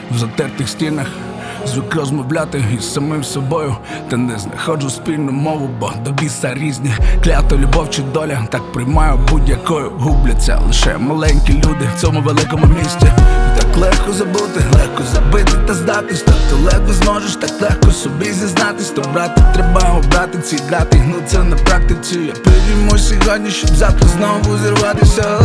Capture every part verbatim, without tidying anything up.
в затертих стінах. Звик розмовляти із самим собою, та не знаходжу спільну мову, бо до біса різні. Клята любов чи доля, так приймаю будь-якою. Губляться лише маленькі люди в цьому великому місті. Так легко забути, легко забити та здатись. Так ти легко зможеш, так легко собі зізнатись. То брати треба обрати ці грати, ну це на практиці. Я підіймусь сьогодні, щоб завтра знову зірватися.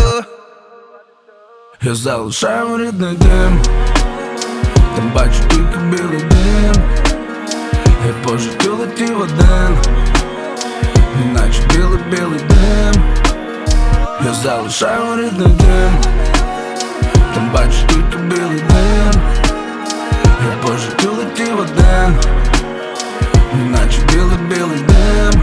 Я залишаю рідний дім, там бачу тільки білий дим. Я по життю летів один, іначе білий-білий дим. Я залишаю рідний дим, там бачу тільки білий дим. Я по життю летів один, іначе білий-білий дим.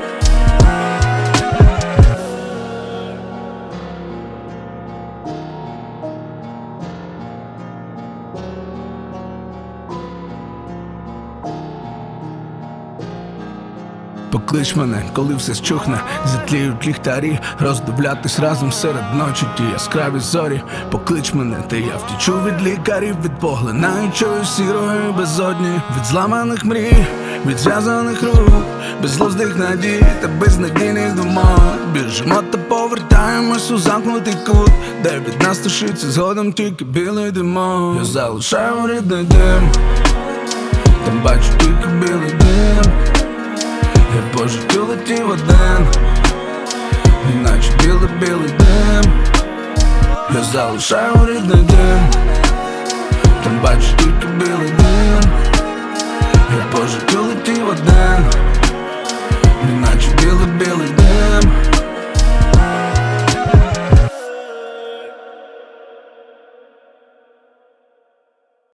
Поклич мене, коли все щухне, затліють ліхтарі, роздивлятись разом серед ночі ті яскраві зорі. Поклич мене, та я втічу від лікарів, від поглинаючої сірої безодні, від зламаних мрій, від зв'язаних рук, безглуздих надій та безнадійних думок. Біжимо та повертаємось у замкнутий кут, де від нас тушиться згодом тільки білий димок. Я залишаю рідний дим, там бачу тільки білий дим. Я по життю летів один, іначе білий-білий дим. Я залишаю рідний дим, там бачу тільки білий дим. Я по життю летів один, іначе білий-білий дим.